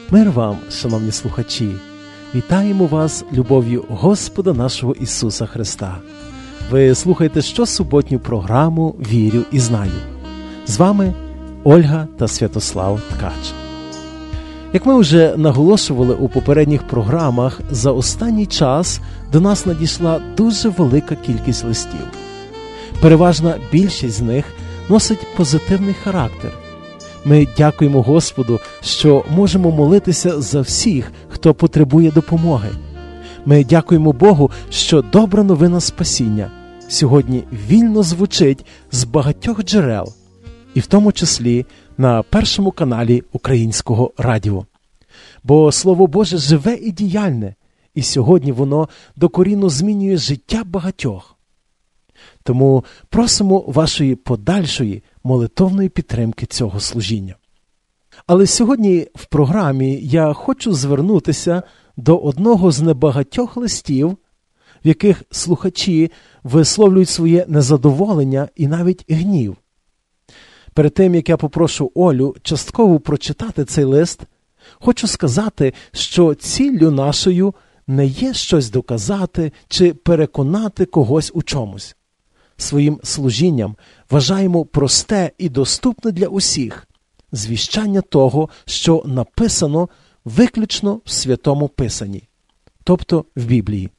Мир вам, шановні слухачі! Вітаємо вас любов'ю Господа нашого Ісуса Христа. Ви слухаєте щосуботню програму «Вірю і знаю». З вами Ольга та Святослав Ткач. Як ми вже наголошували у попередніх програмах, за останній час до нас надійшла дуже велика кількість листів. Переважна більшість з них носить позитивний характер. Ми дякуємо Господу, що можемо молитися за всіх, хто потребує допомоги. Ми дякуємо Богу, що добра новина спасіння сьогодні вільно звучить з багатьох джерел, і в тому числі на Першому каналі Українського радіо. Бо Слово Боже живе і діяльне, і сьогодні воно докорінно змінює життя багатьох. Тому просимо вашої подальшої молитовної підтримки цього служіння. Але сьогодні в програмі я хочу звернутися до одного з небагатьох листів, в яких слухачі висловлюють своє незадоволення і навіть гнів. Перед тим, як я попрошу Олю частково прочитати цей лист, хочу сказати, що ціллю нашою не є щось доказати чи переконати когось у чомусь. Своїм служінням вважаємо просте і доступне для усіх звіщання того, що написано виключно в Святому Писанні, тобто в Біблії.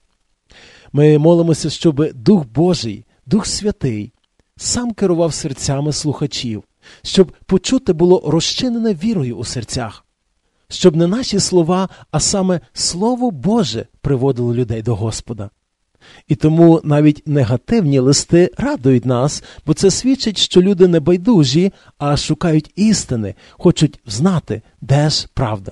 Ми молимося, щоб Дух Божий, Дух Святий сам керував серцями слухачів, щоб почуте було розчинене вірою у серцях, щоб не наші слова, а саме Слово Боже приводило людей до Господа. І тому навіть негативні листи радують нас, бо це свідчить, що люди не байдужі, а шукають істини, хочуть знати, де ж правда.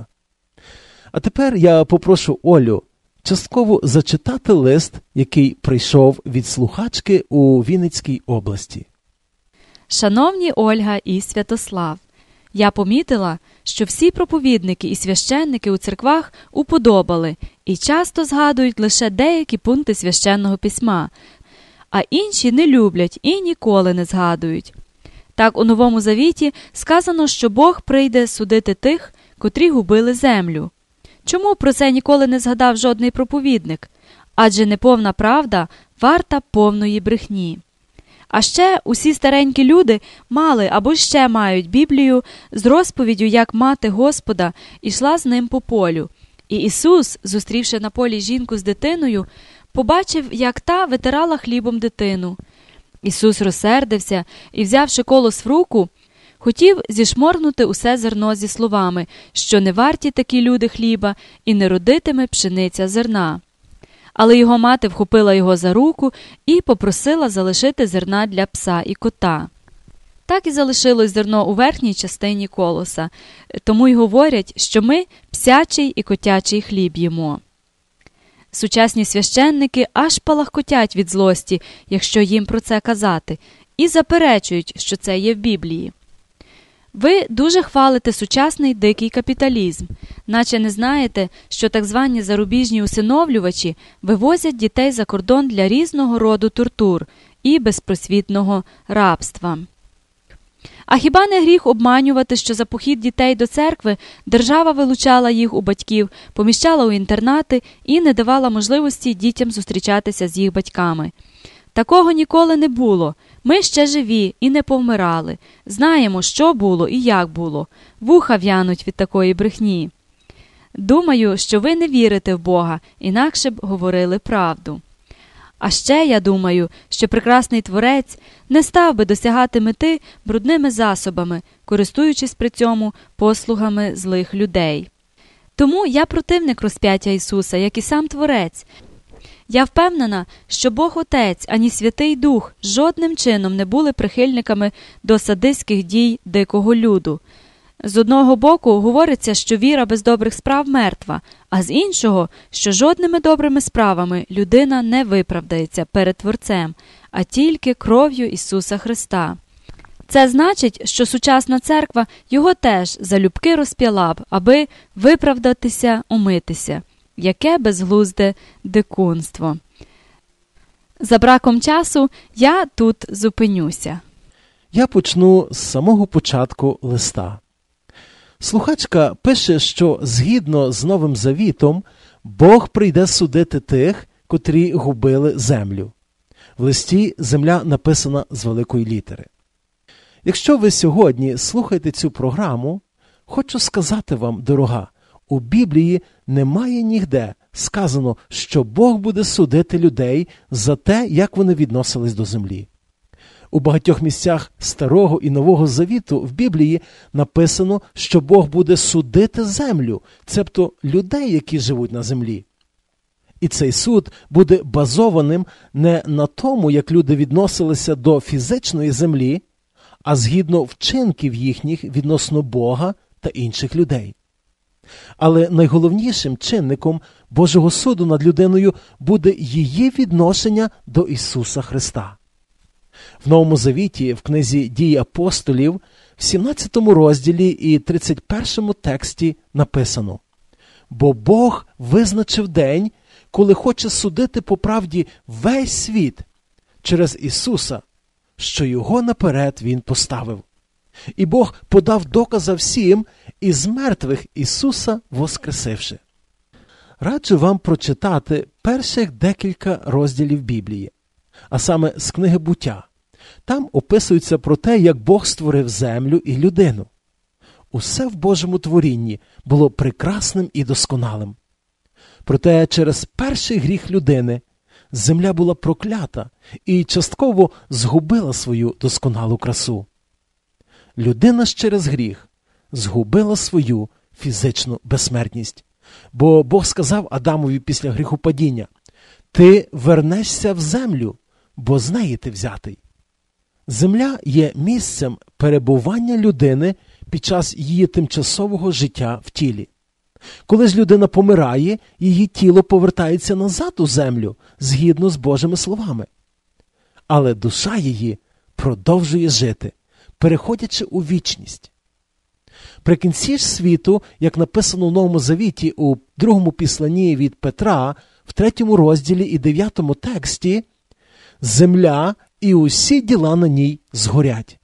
А тепер я попрошу Олю частково зачитати лист, який прийшов від слухачки у Вінницькій області. Шановні Ольга і Святослав, я помітила, що всі проповідники і священники у церквах уподобали і часто згадують лише деякі пункти священного письма, а інші не люблять і ніколи не згадують. Так у Новому Завіті сказано, що Бог прийде судити тих, котрі губили землю. Чому про це ніколи не згадав жодний проповідник? Адже неповна правда варта повної брехні. А ще усі старенькі люди мали або ще мають Біблію з розповіддю, як мати Господа ішла з ним по полю. І Ісус, зустрівши на полі жінку з дитиною, побачив, як та витирала хлібом дитину. Ісус розсердився і, взявши колос в руку, хотів зішморгнути усе зерно зі словами, що не варті такі люди хліба і не родитиме пшениця зерна. Але його мати вхопила його за руку і попросила залишити зерна для пса і кота. Так і залишилось зерно у верхній частині колоса, тому й говорять, що ми псячий і котячий хліб їмо. Сучасні священники аж палахкотять від злості, якщо їм про це казати, і заперечують, що це є в Біблії. Ви дуже хвалите сучасний дикий капіталізм, наче не знаєте, що так звані зарубіжні усиновлювачі вивозять дітей за кордон для різного роду тортур і безпросвітного рабства. А хіба не гріх обманювати, що за похід дітей до церкви держава вилучала їх у батьків, поміщала у інтернати і не давала можливості дітям зустрічатися з їх батьками? Такого ніколи не було. Ми ще живі і не повмирали. Знаємо, що було і як було. Вуха в'януть від такої брехні. Думаю, що ви не вірите в Бога, інакше б говорили правду. А ще я думаю, що прекрасний Творець не став би досягати мети брудними засобами, користуючись при цьому послугами злих людей. Тому я противник розп'яття Ісуса, як і сам Творець. Я впевнена, що Бог Отець, ані Святий Дух жодним чином не були прихильниками до садистських дій дикого люду. З одного боку говориться, що віра без добрих справ мертва, а з іншого, що жодними добрими справами людина не виправдається перед Творцем, а тільки кров'ю Ісуса Христа. Це значить, що сучасна церква його теж залюбки розп'яла б, аби виправдатися, умитися. Яке безглузде дикунство. За браком часу я тут зупинюся. Я почну з самого початку листа. Слухачка пише, що згідно з Новим Завітом Бог прийде судити тих, котрі губили землю. В листі земля написана з великої літери. Якщо ви сьогодні слухаєте цю програму, хочу сказати вам, дорога, у Біблії немає ніде сказано, що Бог буде судити людей за те, як вони відносились до землі. У багатьох місцях Старого і Нового Завіту в Біблії написано, що Бог буде судити землю, цебто людей, які живуть на землі. І цей суд буде базованим не на тому, як люди відносилися до фізичної землі, а згідно вчинків їхніх відносно Бога та інших людей. Але найголовнішим чинником Божого суду над людиною буде її відношення до Ісуса Христа. В Новому Завіті, в книзі «Дії апостолів», в 17 розділі і 31 тексті написано: «Бо Бог визначив день, коли хоче судити по правді весь світ через Ісуса, що Його наперед Він поставив. І Бог подав доказа всім, із мертвих Ісуса воскресивши». Раджу вам прочитати перших декілька розділів Біблії, а саме з книги «Буття». Там описується про те, як Бог створив землю і людину. Усе в Божому творінні було прекрасним і досконалим. Проте через перший гріх людини земля була проклята і частково згубила свою досконалу красу. Людина ж через гріх згубила свою фізичну безсмертність. Бо Бог сказав Адамові після гріхопадіння: «Ти вернешся в землю, бо з неї ти взятий». Земля є місцем перебування людини під час її тимчасового життя в тілі. Коли ж людина помирає, її тіло повертається назад у землю, згідно з Божими словами. Але душа її продовжує жити, переходячи у вічність. При кінці ж світу, як написано в Новому Завіті у 2 післанні від Петра, в 3 розділі і 9 тексті, земля і усі діла на ній згорять.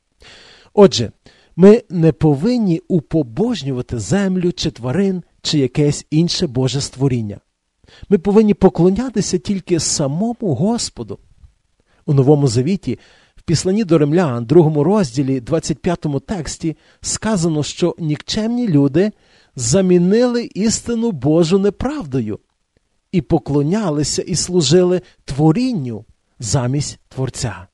Отже, ми не повинні упобожнювати землю чи тварин, чи якесь інше Боже створіння. Ми повинні поклонятися тільки самому Господу. У Новому Завіті, в післанні до Римлян, 2 розділі, 25 тексті, сказано, що нікчемні люди замінили істину Божу неправдою і поклонялися і служили творінню замість Творця.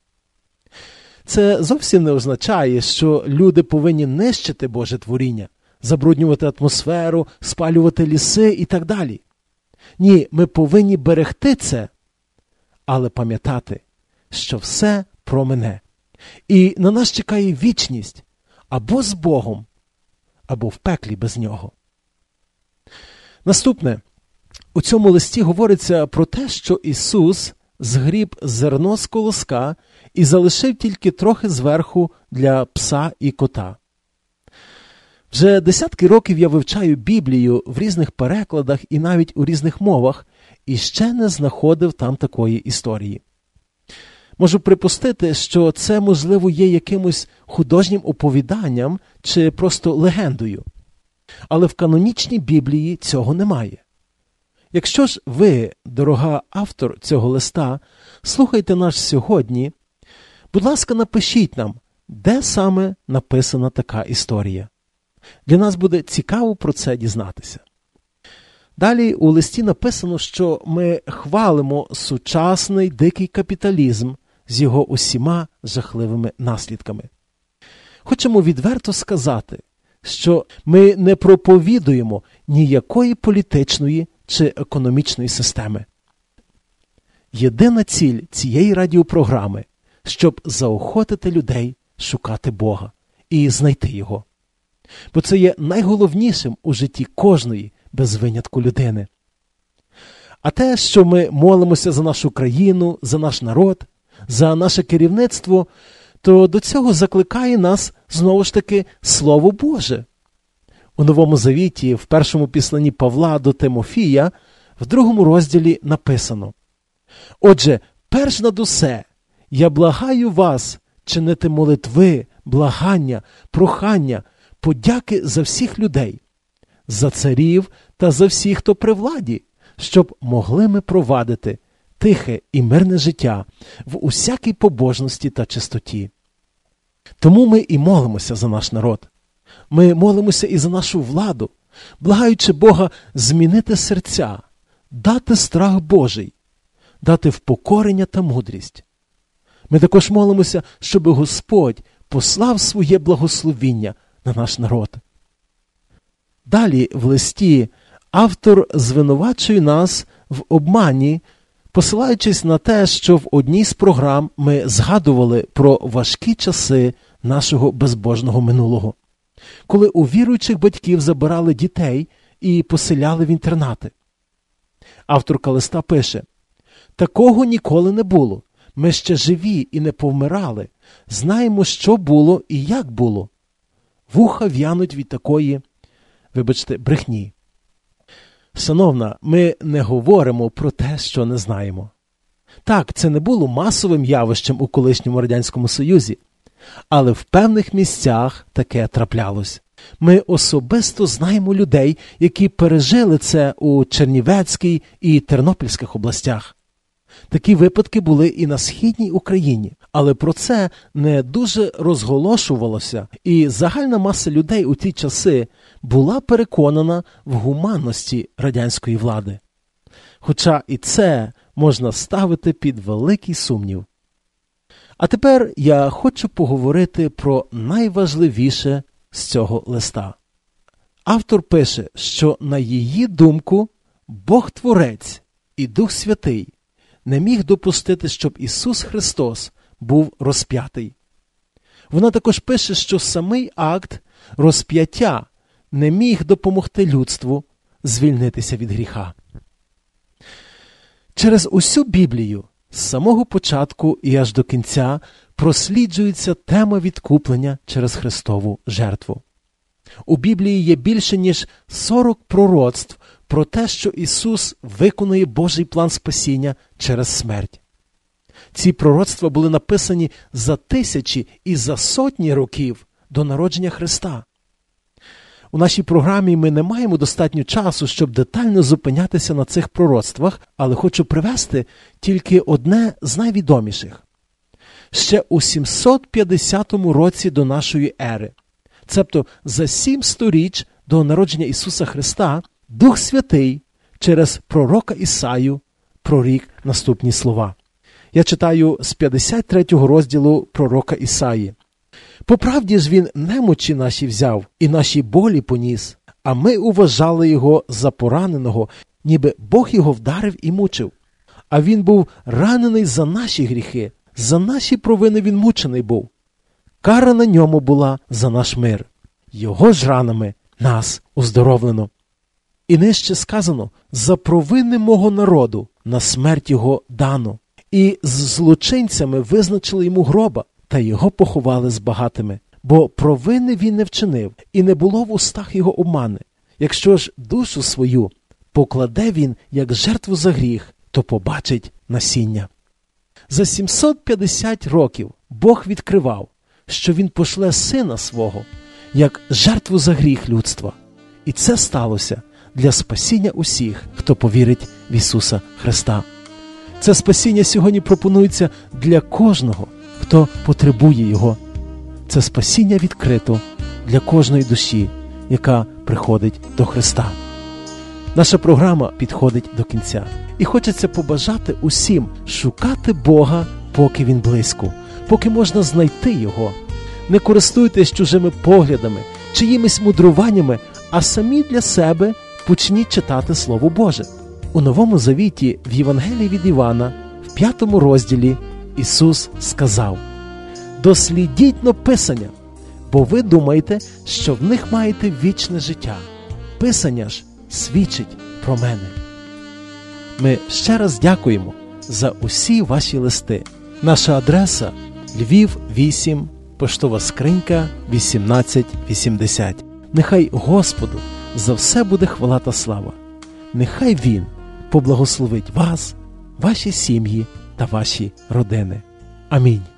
Це зовсім не означає, що люди повинні нищити Боже творіння, забруднювати атмосферу, спалювати ліси і так далі. Ні, ми повинні берегти це, але пам'ятати, що все промине. І на нас чекає вічність або з Богом, або в пеклі без Нього. Наступне. У цьому листі говориться про те, що Ісус згріб зерно з колоска і залишив тільки трохи зверху для пса і кота. Вже десятки років я вивчаю Біблію в різних перекладах і навіть у різних мовах, і ще не знаходив там такої історії. Можу припустити, що це, можливо, є якимось художнім оповіданням чи просто легендою. Але в канонічній Біблії цього немає. Якщо ж ви, дорога автор цього листа, слухаєте нас сьогодні, будь ласка, напишіть нам, де саме написана така історія. Для нас буде цікаво про це дізнатися. Далі у листі написано, що ми хвалимо сучасний дикий капіталізм з його усіма жахливими наслідками. Хочемо відверто сказати, що ми не проповідуємо ніякої політичної чи економічної системи. Єдина ціль цієї радіопрограми – щоб заохотити людей шукати Бога і знайти Його. Бо це є найголовнішим у житті кожної, без винятку людини. А те, що ми молимося за нашу країну, за наш народ, за наше керівництво, то до цього закликає нас, знову ж таки, Слово Боже. У Новому Завіті, в 1 післанні Павла до Тимофія, в 2 розділі написано: «Отже, перш над усе, я благаю вас чинити молитви, благання, прохання, подяки за всіх людей, за царів та за всіх, хто при владі, щоб могли ми провадити тихе і мирне життя в усякій побожності та чистоті. Тому ми і молимося за наш народ. Ми молимося і за нашу владу, благаючи Бога змінити серця, дати страх Божий, дати впокорення та мудрість. Ми також молимося, щоб Господь послав своє благословіння на наш народ. Далі в листі автор звинувачує нас в обмані, посилаючись на те, що в одній з програм ми згадували про важкі часи нашого безбожного минулого, коли у віруючих батьків забирали дітей і поселяли в інтернати. Авторка листа пише: «Такого ніколи не було. Ми ще живі і не повмирали. Знаємо, що було і як було». Вуха в'януть від такої, брехні. Шановна, ми не говоримо про те, що не знаємо. Так, це не було масовим явищем у колишньому Радянському Союзі, але в певних місцях таке траплялось. Ми особисто знаємо людей, які пережили це у Чернівецькій і Тернопільських областях. Такі випадки були і на Східній Україні, але про це не дуже розголошувалося, і загальна маса людей у ті часи була переконана в гуманності радянської влади. Хоча і це можна ставити під великий сумнів. А тепер я хочу поговорити про найважливіше з цього листа. Автор пише, що на її думку Бог-творець і Дух Святий не міг допустити, щоб Ісус Христос був розп'ятий. Вона також пише, що самий акт розп'яття не міг допомогти людству звільнитися від гріха. Через усю Біблію з самого початку і аж до кінця просліджується тема відкуплення через Христову жертву. У Біблії є більше, ніж 40 пророцтв про те, що Ісус виконує Божий план спасіння через смерть. Ці пророцтва були написані за тисячі і за сотні років до народження Христа. У нашій програмі ми не маємо достатньо часу, щоб детально зупинятися на цих пророцтвах, але хочу привести тільки одне з найвідоміших. Ще у 750 році до нашої ери, цебто за 7 сторіч до народження Ісуса Христа, Дух Святий через пророка Ісаю прорік наступні слова. Я читаю з 53 розділу пророка Ісаї. «По правді ж він немочі наші взяв і наші болі поніс, а ми уважали його за пораненого, ніби Бог його вдарив і мучив. А він був ранений за наші гріхи, за наші провини він мучений був. Кара на ньому була за наш мир. Його ж ранами нас уздоровлено». І нижче сказано: «За провини мого народу на смерть його дано. І з злочинцями визначили йому гроба, та його поховали з багатими. Бо провини він не вчинив, і не було в устах його обмани. Якщо ж душу свою покладе він як жертву за гріх, то побачить насіння». За 750 років Бог відкривав, що він пошле Сина Свого як жертву за гріх людства. І це сталося для спасіння усіх, хто повірить в Ісуса Христа. Це спасіння сьогодні пропонується для кожного, хто потребує його. Це спасіння відкрито для кожної душі, яка приходить до Христа. Наша програма підходить до кінця. І хочеться побажати усім шукати Бога, поки Він близько, поки можна знайти Його. Не користуйтесь чужими поглядами, чиїмись мудруваннями, а самі для себе почніть читати Слово Боже. У Новому Завіті в Євангелії від Івана, в 5 розділі, Ісус сказав: «Дослідіть-но Писання, бо ви думаєте, що в них маєте вічне життя. Писання ж свідчить про мене». Ми ще раз дякуємо за усі ваші листи. Наша адреса – Львів, 8, поштова скринька 1880. Нехай Господу за все буде хвала та слава. Нехай Він поблагословить вас, ваші сім'ї та ваші родини. Амінь.